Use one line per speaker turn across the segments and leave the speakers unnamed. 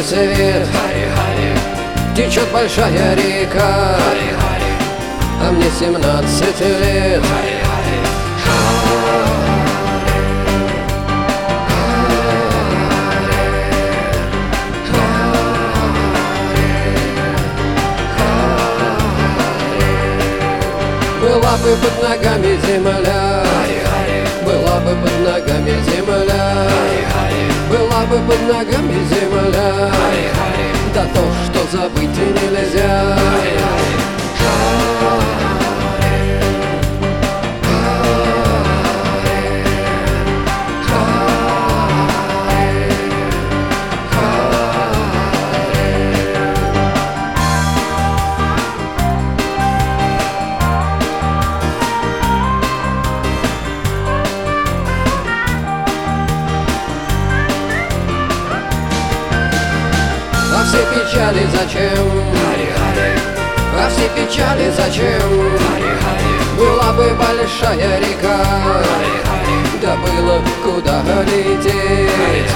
свет, течет большая река, а мне 17 лет. Была бы под ногами земля, была бы под ногами земля, была бы под ногами земля, да то, что забыть нельзя. А все печали зачем? А все печали зачем? Была бы большая река, да было куда лететь.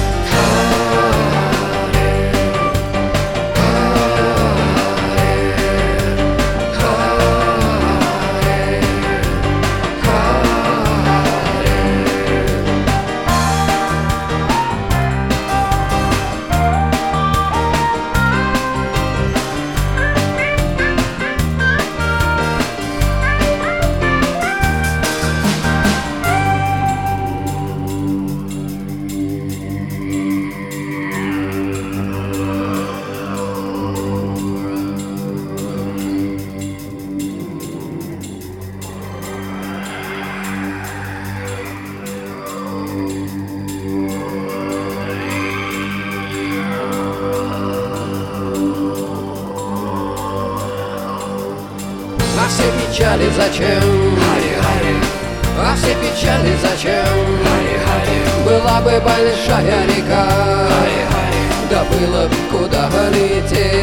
А все печали зачем? А все печали зачем? Была бы большая река, да было куда лететь.